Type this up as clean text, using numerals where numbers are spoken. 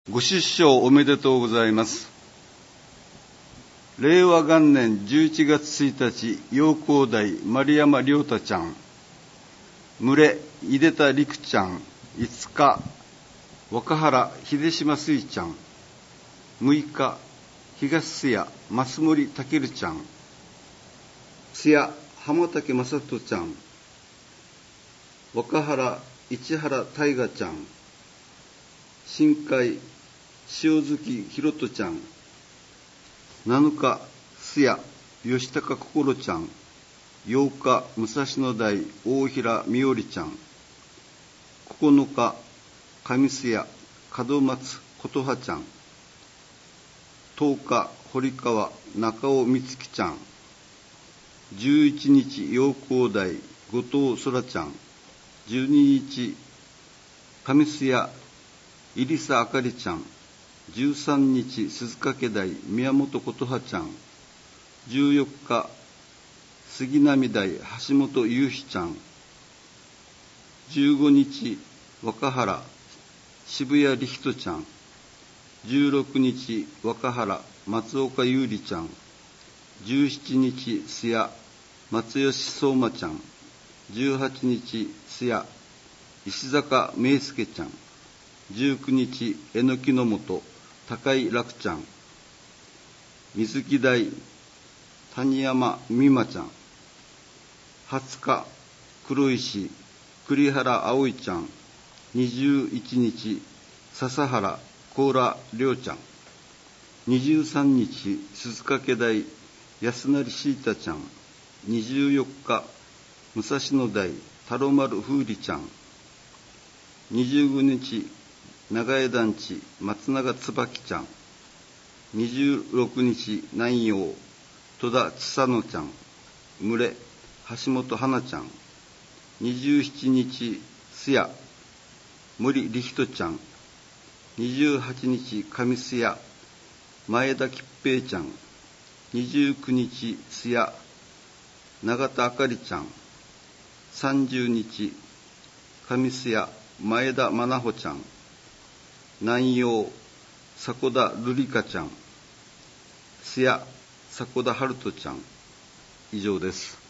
ご出生おめでとうございます。令和元年11月1日、陽光台丸山亮太ちゃん、群れ井出田陸ちゃん、5日若原秀島水ちゃん、6日東須谷増森健ちゃん、津谷浜竹正人ちゃん、若原市原大河ちゃん、新海塩月ひろとちゃん、7日須谷吉高心ちゃん、8日武蔵野台大平美織ちゃん、9日上須谷門松琴葉ちゃん、10日堀川中尾美月ちゃん、11日陽光台後藤空ちゃん、12日上須谷入佐あかりちゃん、13日鈴掛台宮本琴葉ちゃん、14日杉並台橋本優飛ちゃん、15日若原渋谷理人ちゃん、16日若原松岡優里ちゃん、17日須谷松吉相馬ちゃん、18日須谷石坂明介ちゃん、19日榎木の本高井楽ちゃん、水木台谷山美馬ちゃん、20日黒石栗原葵ちゃん、21日笹原高良亮ちゃん、23日鈴掛台安成シータちゃん、24日武蔵野台太郎丸風里ちゃん、25日長江団地松永椿ちゃん、26日南陽戸田千佐野ちゃん、群れ橋本花ちゃん、27日須谷森理人ちゃん、28日上須谷前田吉平ちゃん、29日須谷永田あかりちゃん、30日上須谷前田真奈穂ちゃん、南陽迫田瑠璃香ちゃん、須谷迫田春人ちゃん、以上です。